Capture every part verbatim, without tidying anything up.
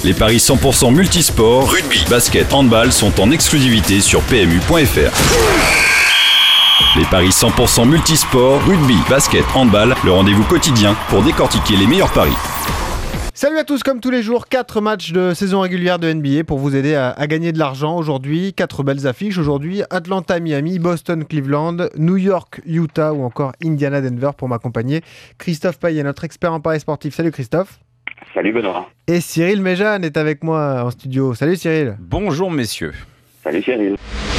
Les paris cent pour cent multisport, rugby, basket, handball sont en exclusivité sur P M U point F R. Les paris cent pour cent multisport, rugby, basket, handball, le rendez-vous quotidien pour décortiquer les meilleurs paris. Salut à tous, comme tous les jours, quatre matchs de saison régulière de N B A pour vous aider à, à gagner de l'argent. Aujourd'hui, quatre belles affiches. Aujourd'hui, Atlanta, Miami, Boston, Cleveland, New York, Utah ou encore Indiana, Denver pour m'accompagner. Christophe Payet, notre expert en paris sportif. Salut Christophe. Salut Benoît. Et Cyril Méjeanne est avec moi en studio. Salut Cyril. Bonjour messieurs. Salut Cyril.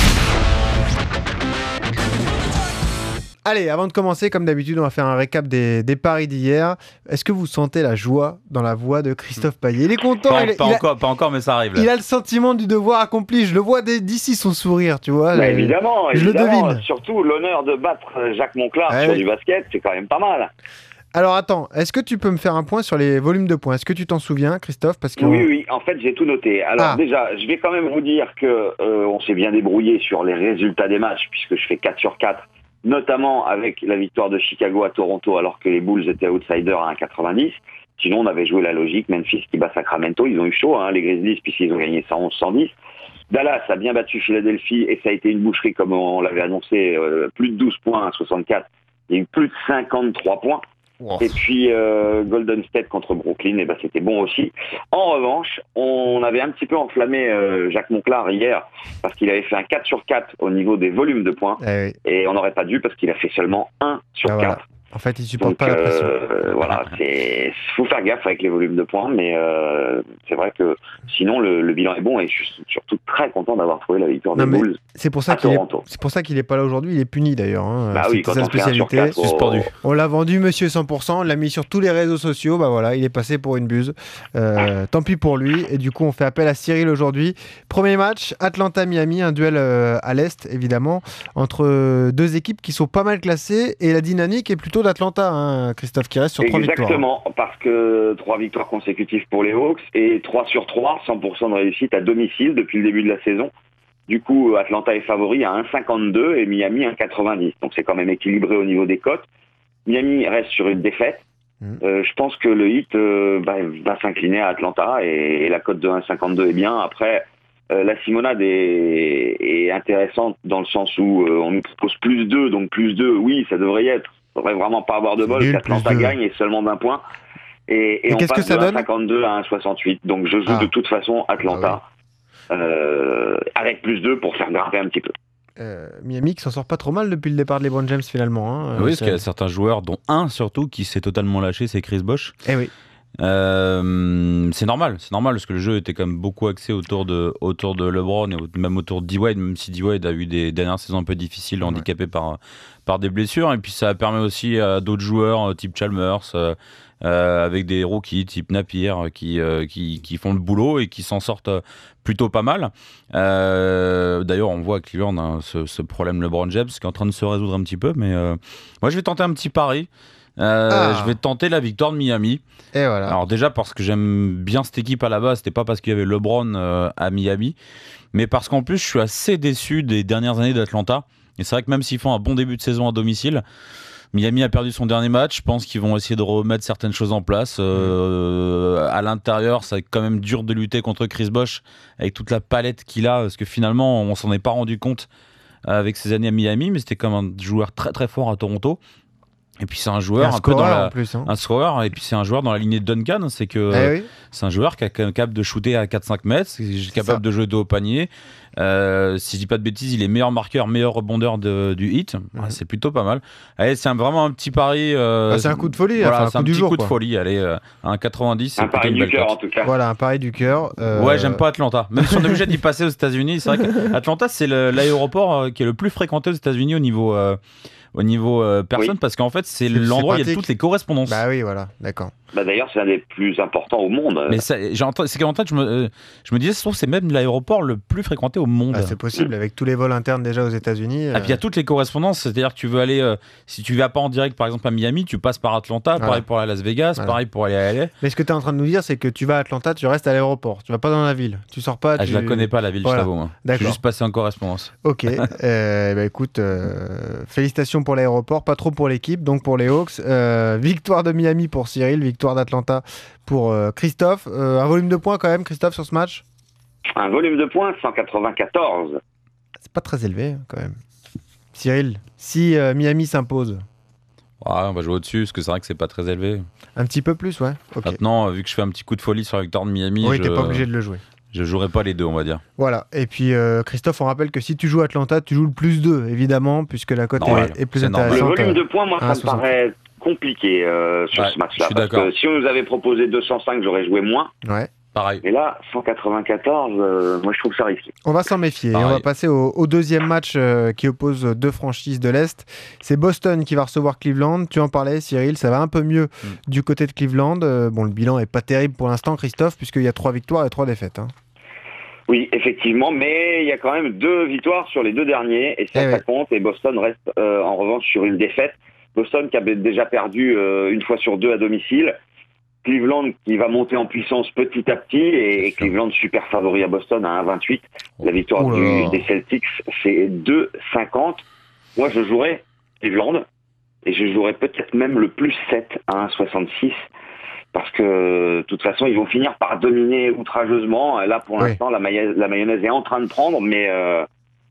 Allez, avant de commencer, comme d'habitude, on va faire un récap des, des paris d'hier. Est-ce que vous sentez la joie dans la voix de Christophe Payet ? Il est content. Pas, il, pas, il encore, a, pas encore, mais ça arrive. Là. Il a le sentiment du devoir accompli. Je le vois d'ici son sourire, tu vois. Bah, là, évidemment, je évidemment. le devine. Surtout l'honneur de battre Jacques Monclar ouais. sur du basket, c'est quand même pas mal. Alors attends, est-ce que tu peux me faire un point sur les volumes de points ? Est-ce que tu t'en souviens, Christophe ? Parce que Oui, oui, en fait j'ai tout noté. Alors ah. déjà, je vais quand même vous dire que euh, on s'est bien débrouillé sur les résultats des matchs, puisque je fais quatre sur quatre, notamment avec la victoire de Chicago à Toronto, alors que les Bulls étaient outsiders à un virgule quatre-vingt-dix. Sinon, on avait joué la logique, Memphis qui bat Sacramento, ils ont eu chaud, hein, les Grizzlies, puisqu'ils ont gagné cent onze à cent dix. Dallas a bien battu Philadelphie, et ça a été une boucherie, comme on l'avait annoncé, euh, plus de douze points à soixante-quatre, il y a eu plus de cinquante-trois points. Wow. Et puis euh, Golden State contre Brooklyn, et ben c'était bon aussi. En revanche, on avait un petit peu enflammé euh, Jacques Monclar hier parce qu'il avait fait un quatre sur quatre au niveau des volumes de points, eh oui. Et on n'aurait pas dû parce qu'il a fait seulement un sur quatre. Voilà. En fait, il supporte Donc, pas la pression. Euh, voilà, c'est faut faire gaffe avec les volumes de points, mais euh, c'est vrai que sinon le, le bilan est bon et je suis surtout très content d'avoir trouvé la victoire des Bulls. C'est pour ça à qu'il est, Toronto. c'est pour ça qu'il est pas là aujourd'hui. Il est puni d'ailleurs. Hein. Bah c'est oui, quand sa on spécialité. fait un sur quatre, suspendu. On l'a vendu, Monsieur cent pour cent. On l'a mis sur tous les réseaux sociaux. Bah voilà, il est passé pour une buse. Euh, tant pis pour lui. Et du coup, on fait appel à Cyril aujourd'hui. Premier match, Atlanta-Miami, un duel euh, à l'est évidemment entre deux équipes qui sont pas mal classées et la dynamique est plutôt d'Atlanta. Hein. Christophe qui reste sur trois victoires. Exactement, parce que trois victoires consécutives pour les Hawks et trois sur trois, cent pour cent de réussite à domicile depuis le début de la saison. Du coup, Atlanta est favori à un virgule cinquante-deux et Miami à un virgule quatre-vingt-dix. Donc c'est quand même équilibré au niveau des cotes. Miami reste sur une défaite. Mmh. Euh, je pense que le Heat euh, bah, va s'incliner à Atlanta et, et la cote de un virgule cinquante-deux est bien. Après, euh, la Simonade est, est intéressante dans le sens où euh, on nous propose plus deux, donc plus deux, oui, ça devrait y être. Il ne faudrait vraiment pas avoir de bol, qu'Atlanta gagne et seulement d'un point. Et, et, et on passe de un virgule cinquante-deux à un virgule soixante-huit. Donc je joue ah. de toute façon Atlanta ah oui. euh, avec plus deux pour faire grimper un petit peu. Euh, Miami qui s'en sort pas trop mal depuis le départ de LeBron James finalement. Hein. Oui, parce qu'il y a certains joueurs, dont un surtout, qui s'est totalement lâché, c'est Chris Bosh. Eh oui. Euh, c'est normal, c'est normal parce que le jeu était quand même beaucoup axé autour de, autour de LeBron et même autour de D-Wade, même si D-Wade a eu des dernières saisons un peu difficiles, ouais. handicapé par, par des blessures. Et puis ça permet aussi à d'autres joueurs type Chalmers, euh, euh, avec des rookies type Napier qui, euh, qui, qui font le boulot et qui s'en sortent plutôt pas mal. Euh, d'ailleurs, on voit à Cleveland hein, ce, ce problème LeBron James qui est en train de se résoudre un petit peu. Mais euh, moi, je vais tenter un petit pari. Euh, ah. Je vais tenter la victoire de Miami. Et voilà. Alors déjà parce que j'aime bien cette équipe à la base, c'était pas parce qu'il y avait LeBron euh, à Miami, mais parce qu'en plus je suis assez déçu des dernières années d'Atlanta. Et c'est vrai que même s'ils font un bon début de saison à domicile, Miami a perdu son dernier match. Je pense qu'ils vont essayer de remettre certaines choses en place. Euh, à l'intérieur, c'est quand même dur de lutter contre Chris Bosh avec toute la palette qu'il a, parce que finalement on s'en est pas rendu compte avec ses années à Miami, mais c'était comme un joueur très très fort à Toronto. Et puis c'est un joueur un, un peu dans la, plus, hein. un scoreur, et puis c'est un joueur dans la lignée de Duncan, c'est que eh oui. c'est un joueur qui est capable de shooter à quatre cinq mètres, c'est capable ça. de jouer dos au panier. Euh, si je dis pas de bêtises, il est meilleur marqueur, meilleur rebondeur de, du Heat. Mmh. Ouais, c'est plutôt pas mal. Allez, c'est un, vraiment un petit pari. Euh, ah, c'est un coup de folie. Voilà, enfin, un c'est coup un du petit jour, coup quoi. de folie. Allez, euh, un quatre-vingt-dix. Un pari du cœur en tout cas. Voilà, un pari du cœur. Euh... Ouais, j'aime pas Atlanta. Même si on est obligé d'y passer aux États-Unis, c'est vrai qu'Atlanta c'est le, l'aéroport euh, qui est le plus fréquenté aux États-Unis au niveau. Euh, au niveau euh, personne, oui. parce qu'en fait, c'est, c'est l'endroit où il y a toutes les correspondances. Bah oui, voilà, d'accord. Bah d'ailleurs, c'est un des plus importants au monde. Mais ça, j'ai entendu, c'est qu'en fait, je me, euh, je me disais, je trouve que c'est même l'aéroport le plus fréquenté au monde. Ah, c'est possible, avec tous les vols internes déjà aux États-Unis. Euh... Et puis il y a toutes les correspondances, c'est-à-dire que tu veux aller, euh, si tu vas pas en direct, par exemple à Miami, tu passes par Atlanta, voilà. pareil pour aller à Las Vegas, voilà. pareil pour aller à L A. Mais ce que tu es en train de nous dire, c'est que tu vas à Atlanta, tu restes à l'aéroport, tu vas pas dans la ville, tu sors pas. Ah, tu... je la connais pas la ville, voilà. je t'avoue. Moi. D'accord. Je suis juste passé en correspondance. Ok, euh, bah écoute, euh, félicitations pour l'aéroport, pas trop pour l'équipe, donc pour les Hawks. Euh, victoire de Miami pour Cyril, victoire victoire d'Atlanta pour euh, Christophe. Euh, un volume de points quand même, Christophe, sur ce match? Un volume de points, cent quatre-vingt-quatorze. C'est pas très élevé quand même. Cyril, si euh, Miami s'impose? Ouais, on va jouer au-dessus, parce que c'est vrai que c'est pas très élevé. Un petit peu plus, ouais. Okay. Maintenant, vu que je fais un petit coup de folie sur la victoire de Miami, oui, je... t'es pas obligé de le jouer. Je jouerai pas les deux, on va dire. Voilà. Et puis, euh, Christophe, on rappelle que si tu joues Atlanta, tu joues le plus deux, évidemment, puisque la cote est, est plus intéressante. Le volume de points, moi, ça me paraît compliqué euh, sur ouais, ce match-là. Je suis parce d'accord. que si on nous avait proposé deux cent cinq, j'aurais joué moins. Ouais. Pareil. Et là, cent quatre-vingt-quatorze, euh, moi je trouve ça risqué. On va s'en méfier. Et on va passer au, au deuxième match euh, qui oppose deux franchises de l'Est. C'est Boston qui va recevoir Cleveland. Tu en parlais, Cyril, ça va un peu mieux mm. du côté de Cleveland. Euh, bon, le bilan est pas terrible pour l'instant, Christophe, puisqu'il y a trois victoires et trois défaites. Hein. Oui, effectivement, mais il y a quand même deux victoires sur les deux derniers, et ça, eh ça ouais. compte. Et Boston reste euh, en revanche sur une défaite. Boston qui avait déjà perdu euh, une fois sur deux à domicile. Cleveland qui va monter en puissance petit à petit, et Cleveland super favori à Boston à un virgule vingt-huit. La victoire oh du, des Celtics, c'est deux virgule cinquante. Moi, je jouerais Cleveland, et je jouerais peut-être même le plus sept à un virgule soixante-six, parce que de toute façon, ils vont finir par dominer outrageusement. Là, pour oui. l'instant, la, maille- la mayonnaise est en train de prendre, mais... Euh,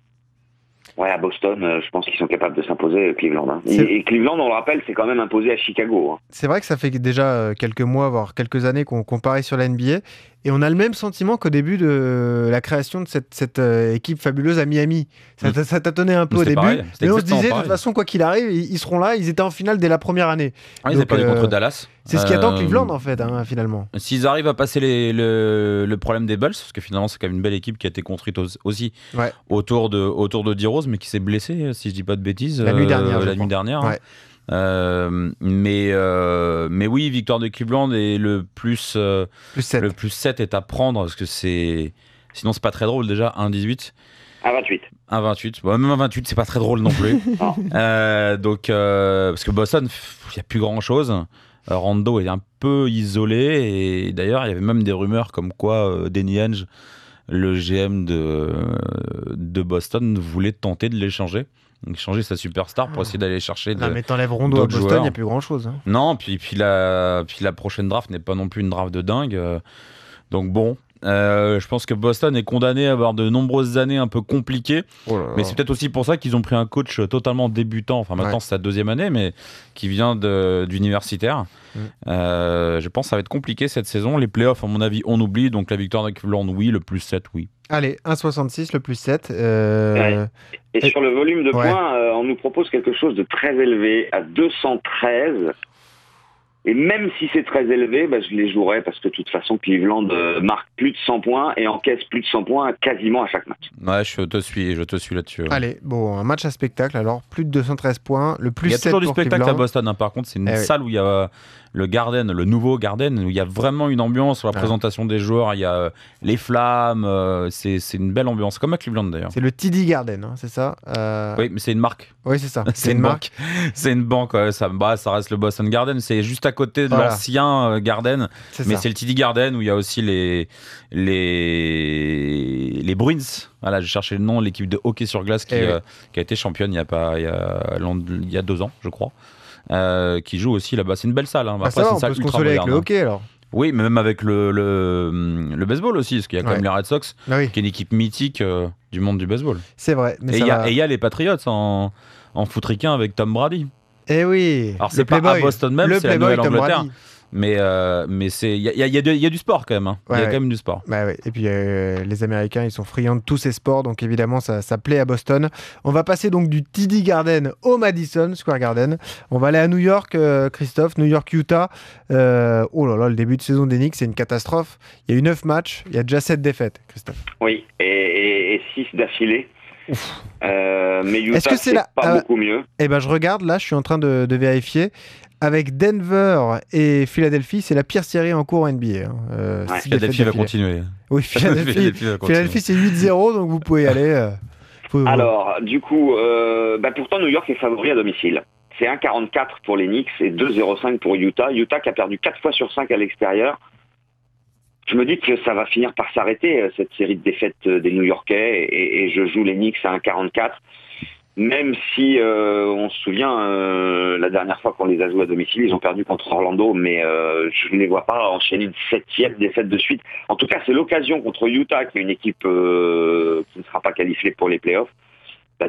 Ouais, à Boston, euh, je pense qu'ils sont capables de s'imposer, Cleveland. Hein. Et, et Cleveland, on le rappelle, c'est quand même imposé à Chicago. Hein. C'est vrai que ça fait déjà quelques mois, voire quelques années qu'on, qu'on parie sur la N B A. Et on a le même sentiment qu'au début de la création de cette, cette euh, équipe fabuleuse à Miami. Ça, mmh. ça tâtonnait un peu au début. Pareil, mais on se disait, pareil. De toute façon, quoi qu'il arrive, ils, ils seront là. Ils étaient en finale dès la première année. Ah, ils avaient perdu euh, contre Dallas. C'est ce qui attend euh, Cleveland, en fait, hein, finalement. S'ils arrivent à passer les, le, le problème des Bulls, parce que finalement, c'est quand même une belle équipe qui a été construite aussi ouais. autour de, autour de D-Rose, mais qui s'est blessé, si je dis pas de bêtises. La nuit dernière. Euh, la nuit dernière. Ouais. Euh, mais, euh, mais oui, victoire de Cleveland et le plus, euh, plus sept. Le plus sept est à prendre, parce que c'est. Sinon, c'est pas très drôle déjà, un virgule dix-huit. un virgule vingt-huit. un virgule vingt-huit. Bon, même un virgule vingt-huit, c'est pas très drôle non plus. euh, donc, euh, parce que Boston, il n'y a plus grand chose. Rondo est un peu isolé, et d'ailleurs, il y avait même des rumeurs comme quoi euh, Danny Ainge, le G M de, de Boston, voulait tenter de l'échanger. Donc changer sa superstar pour essayer d'aller chercher non, de, mais t'enlèves Rondo à Boston, il n'y a plus grand chose. Hein. Non, puis, puis, la, puis la prochaine draft n'est pas non plus une draft de dingue. Euh, donc bon, euh, je pense que Boston est condamné à avoir de nombreuses années un peu compliquées. Oh là là. Mais c'est peut-être aussi pour ça qu'ils ont pris un coach totalement débutant. Enfin, maintenant, ouais. c'est sa deuxième année, mais qui vient de, d'universitaire. Mm. Euh, je pense que ça va être compliqué cette saison. Les playoffs, à mon avis, on oublie. Donc la victoire de Cleveland, oui. Le plus sept, oui. Allez, un virgule soixante-six, le plus sept. Euh... Ouais. Et, et sur le volume de ouais. points, euh, on nous propose quelque chose de très élevé, à deux cent treize. Et même si c'est très élevé, bah, je les jouerais, parce que de toute façon, Cleveland euh, marque plus de cent points et encaisse plus de cent points quasiment à chaque match. Ouais, je te suis, je te suis là-dessus. Ouais. Allez, bon, un match à spectacle, alors plus de deux cent treize points, le plus sept. Il y a toujours du pour spectacle Cleveland. à Boston, hein. Par contre, c'est une eh salle oui. où il y a le Garden, le nouveau Garden, où il y a vraiment une ambiance sur la ah. présentation des joueurs. Il y a euh, les flammes, euh, c'est, c'est une belle ambiance, comme à Cleveland d'ailleurs. C'est le T D Garden, hein, c'est ça euh... Oui, mais c'est une marque. Oui, c'est ça. c'est, c'est une, une marque. marque. C'est une banque, ouais. ça, bah, ça reste le Boston Garden. C'est juste à côté de voilà. l'ancien euh, Garden, c'est mais ça. C'est le T D Garden où il y a aussi les les les Bruins. Voilà, j'ai cherché le nom, l'équipe de hockey sur glace qui, euh, oui. qui a été championne il y a pas il y a, il y a deux ans, je crois. Euh, qui joue aussi là-bas. C'est une belle salle. Hein. Bah, Après, ça va, c'est une on salle peut se consoler moderne, avec le hockey alors. Oui, mais même avec le, le, le baseball aussi, parce qu'il y a quand ouais. même les Red Sox, ah oui. qui est une équipe mythique euh, du monde du baseball. C'est vrai. Mais et il va... y, y a les Patriots en, en foot ricain avec Tom Brady. Eh oui. Alors c'est pas à Boston même, le c'est la Nouvelle-Angleterre. Mais, euh, mais c'est il y, y, y, y a du sport quand même. Hein. Il ouais, y a ouais. quand même du sport. Bah ouais. Et puis euh, les Américains, ils sont friands de tous ces sports, donc évidemment ça, ça plaît à Boston. On va passer donc du T D Garden au Madison Square Garden. On va aller à New York, euh, Christophe, New York-Utah. Euh, oh là là, le début de saison des Knicks, c'est une catastrophe. Il y a eu neuf matchs, il y a déjà sept défaites, Christophe. Oui, et six d'affilée. Euh, mais Utah, Est-ce que c'est, c'est la... pas euh, beaucoup mieux. Eh ben, je regarde, là, je suis en train de, de vérifier. Avec Denver et Philadelphie, c'est la pire série en cours en N B A. Hein. Euh, ouais, Philadelphie va continuer. Oui, Philadelphie, Philadelphie, va continuer. Philadelphie c'est huit zéro, donc vous pouvez y aller. Euh, faut... Alors, du coup, euh, bah pourtant, New York est favori à domicile. C'est un virgule quarante-quatre pour les Knicks et deux virgule zéro cinq pour Utah. Utah qui a perdu quatre fois sur cinq à l'extérieur. Je me dis que ça va finir par s'arrêter, cette série de défaites des New-Yorkais, et, et je joue les Knicks à un virgule quarante-quatre. Même si euh, on se souvient, euh, la dernière fois qu'on les a joués à domicile, ils ont perdu contre Orlando, mais euh, je ne les vois pas enchaîner une septième défaite de suite. En tout cas, c'est l'occasion contre Utah, qui est une équipe euh, qui ne sera pas qualifiée pour les playoffs, bah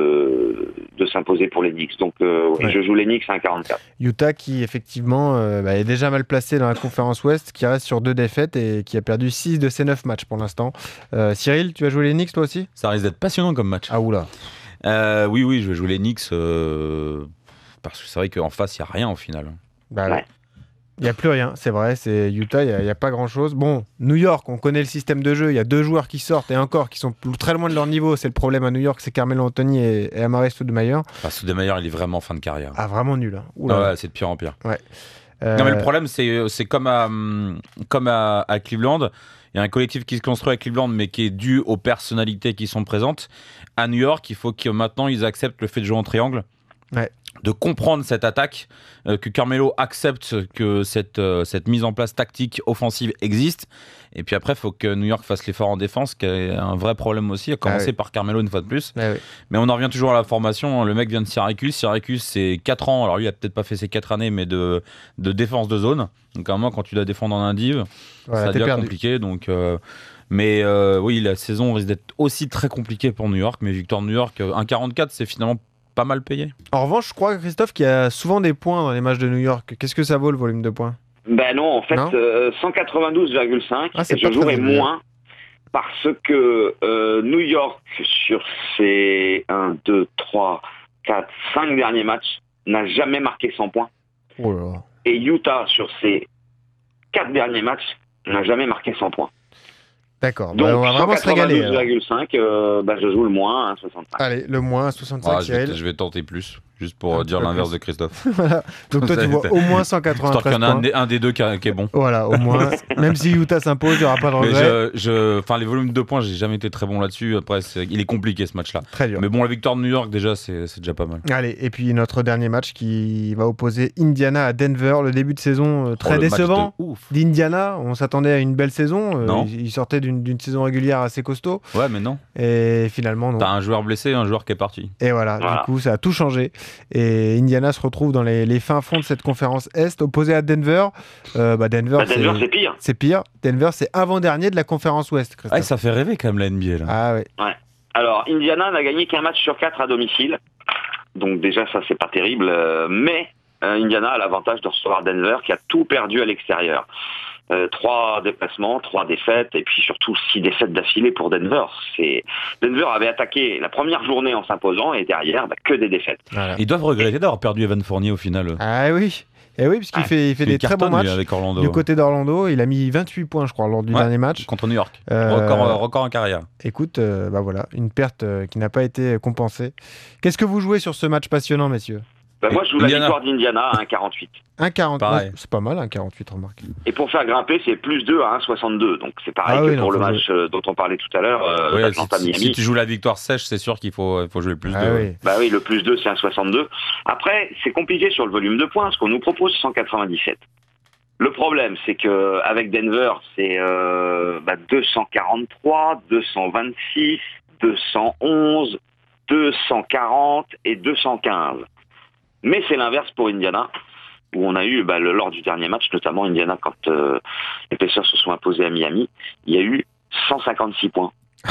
de, de s'imposer pour les Knicks. Donc euh, ouais, ouais. je joue les Knicks à un quarante-quatre. Utah qui effectivement euh, bah, est déjà mal placé dans la conférence Ouest, qui reste sur deux défaites et qui a perdu six de ses neuf matchs pour l'instant. Euh, Cyril, tu vas jouer les Knicks toi aussi ? Ça risque d'être passionnant comme match. Ah oula. Euh, oui, oui, je vais jouer les Knicks euh, parce que c'est vrai qu'en face, il n'y a rien au final. Bah, ouais. Il n'y a plus rien, c'est vrai. C'est Utah, il n'y a, a pas grand-chose. Bon, New York, on connaît le système de jeu. Il y a deux joueurs qui sortent et encore qui sont très loin de leur niveau. C'est le problème à New York, c'est Carmelo Anthony et, et Amar'e Stoudemire. Enfin, Stoudemire, il est vraiment en fin de carrière. Ah, vraiment nul. Hein. Ah ouais, c'est de pire en pire. Ouais. Euh... Non, mais le problème, c'est, c'est comme, à, comme à, à Cleveland. Il y a un collectif qui se construit à Cleveland, mais qui est dû aux personnalités qui sont présentes. À New York, il faut que maintenant ils acceptent le fait de jouer en triangle, ouais. de comprendre cette attaque, euh, que Carmelo accepte que cette, euh, cette mise en place tactique offensive existe. Et puis après, il faut que New York fasse l'effort en défense, qui est un vrai problème aussi, à commencer ah oui. par Carmelo une fois de plus. Ah oui. Mais on en revient toujours à la formation. Le mec vient de Syracuse. Syracuse, c'est quatre ans. Alors lui, il n'a peut-être pas fait ses quatre années, mais de, de défense de zone. Donc à un moment, quand tu dois défendre en un div, voilà, ça devient perdu. compliqué. Donc... Euh, Mais euh, oui, la saison risque d'être aussi très compliquée pour New York. Mais victoire de New York, un quarante-quatre, c'est finalement pas mal payé. En revanche, je crois, Christophe, qu'il y a souvent des points dans les matchs de New York. Qu'est-ce que ça vaut le volume de points ? Ben non, en fait, non euh, cent quatre-vingt-douze virgule cinq. Ah, et je jouerai moins parce que euh, New York, sur ses un, deux, trois, quatre, cinq derniers matchs, n'a jamais marqué cent points. Oh là là. Et Utah, sur ses quatre derniers matchs, n'a jamais marqué cent points. D'accord, donc bah, on va vraiment se régaler. cent quatre-vingt-douze virgule cinq, euh, bah, je joue le moins à soixante-cinq. Allez, le moins à soixante-cinq, ah, je, vais, je vais tenter plus, juste pour ah, dire l'inverse plus. de Christophe. Voilà. Donc toi, tu vois au moins cent quatre-vingt-treize points. Tant qu'il y en a un des, un des deux qui, a, qui est bon. Voilà, au moins. Même si Utah s'impose, il n'y aura pas de regret. Mais je, je, enfin, les volumes de points, j'ai jamais été très bon là-dessus. Après, c'est, il est compliqué ce match-là. Très dur. Mais bon, la victoire de New York, déjà, c'est, c'est déjà pas mal. Allez, et puis notre dernier match qui va opposer Indiana à Denver. Le début de saison très oh, décevant de d'Indiana. On s'attendait à une belle saison. Non. Ils, ils sortaient d'une, d'une saison régulière assez costaud. Ouais, mais non. Et finalement, non. T'as un joueur blessé, un joueur qui est parti. Et voilà, voilà. Du coup, ça a tout changé. Et Indiana se retrouve dans les, les fins fonds de cette conférence Est, opposé à Denver. Euh, bah Denver, bah, Denver c'est, c'est pire. C'est pire. Denver, c'est avant-dernier de la conférence Ouest. Ouais, ça fait rêver quand même la N B A. Là. Ah ouais. ouais. Alors, Indiana n'a gagné qu'un match sur quatre à domicile. Donc déjà, ça, c'est pas terrible. Mais euh, Indiana a l'avantage de recevoir Denver, qui a tout perdu à l'extérieur. Euh, trois déplacements, trois défaites, et puis surtout six défaites d'affilée pour Denver. C'est... Denver avait attaqué la première journée en s'imposant, et derrière, bah, que des défaites. Voilà. Ils doivent regretter d'avoir perdu Evan Fournier au final. Ah oui, et oui, puisqu'il ah, fait, il fait des très bons matchs avec Orlando. Du côté d'Orlando. Il a mis vingt-huit points, je crois, lors du ouais, dernier match. Contre New York. Euh, record, record en carrière. Écoute, euh, bah voilà, une perte euh, qui n'a pas été compensée. Qu'est-ce que vous jouez sur ce match passionnant, messieurs ? Bah moi, je joue Indiana. La victoire d'Indiana à un quarante-huit. un quarante-huit, c'est pas mal, un quarante-huit, remarque. Et pour faire grimper, c'est plus deux à un soixante-deux. Donc c'est pareil ah que oui, pour non, le match jouer. dont on parlait tout à l'heure, euh, oui, Atlanta-Miami. Si, si tu joues la victoire sèche, c'est sûr qu'il faut, il faut jouer le plus ah deux. Oui. Bah oui, le plus deux, c'est un soixante-deux. Après, c'est compliqué sur le volume de points, parce qu'on nous propose cent quatre-vingt-dix-sept. Le problème, c'est que avec Denver, c'est euh, bah, deux cent quarante-trois, deux cent vingt-six, deux cent onze, deux cent quarante et deux cent quinze. Mais c'est l'inverse pour Indiana, où on a eu, bah, le, lors du dernier match, notamment Indiana, quand euh, les Pacers se sont imposés à Miami, il y a eu cent cinquante-six points.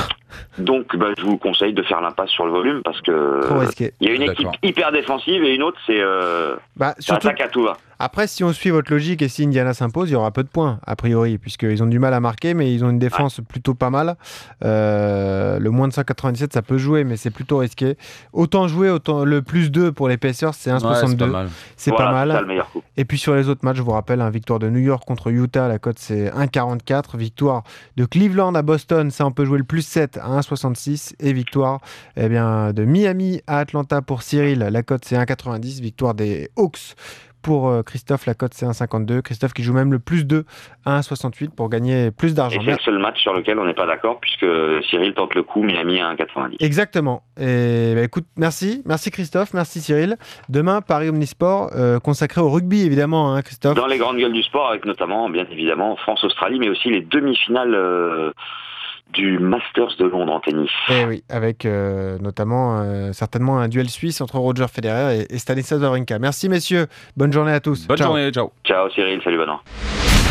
Donc, bah, je vous conseille de faire l'impasse sur le volume, parce que il y a une équipe D'accord. hyper défensive et une autre, c'est euh, bah, surtout... attaque à tout va. Après, si on suit votre logique et si Indiana s'impose, il y aura peu de points, a priori, puisqu'ils ont du mal à marquer, mais ils ont une défense ouais. plutôt pas mal. Euh, le moins de cent quatre-vingt-dix-sept, ça peut jouer, mais c'est plutôt risqué. Autant jouer, autant le plus deux pour les Pacers, c'est un soixante-deux. Ouais, c'est pas mal. C'est voilà, pas mal. C'est ça, le meilleur coup. Et puis sur les autres matchs, je vous rappelle, hein, victoire de New York contre Utah, la cote c'est un quarante-quatre. Victoire de Cleveland à Boston, ça on peut jouer le plus sept à un soixante-six. Et victoire eh bien, de Miami à Atlanta pour Cyril, la cote c'est un quatre-vingt-dix. Victoire des Hawks pour Christophe, la cote c'est un cinquante-deux. Christophe qui joue même le plus deux à un soixante-huit pour gagner plus d'argent. Et c'est le seul match sur lequel on n'est pas d'accord, puisque Cyril tente le coup, Miami à un quatre-vingt-dix. Exactement. Et bah, écoute, merci. Merci Christophe, merci Cyril. Demain, Paris Omnisport, euh, consacré au rugby évidemment, hein, Christophe. Dans les grandes gueules du sport, avec notamment, bien évidemment, France-Australie, mais aussi les demi-finales... Euh... du Masters de Londres en tennis. Et oui, avec euh, notamment euh, certainement un duel suisse entre Roger Federer et, et Stanislas Wawrinka. Merci messieurs, bonne journée à tous. Bonne ciao. journée, ciao. Ciao Cyril, salut Benoît.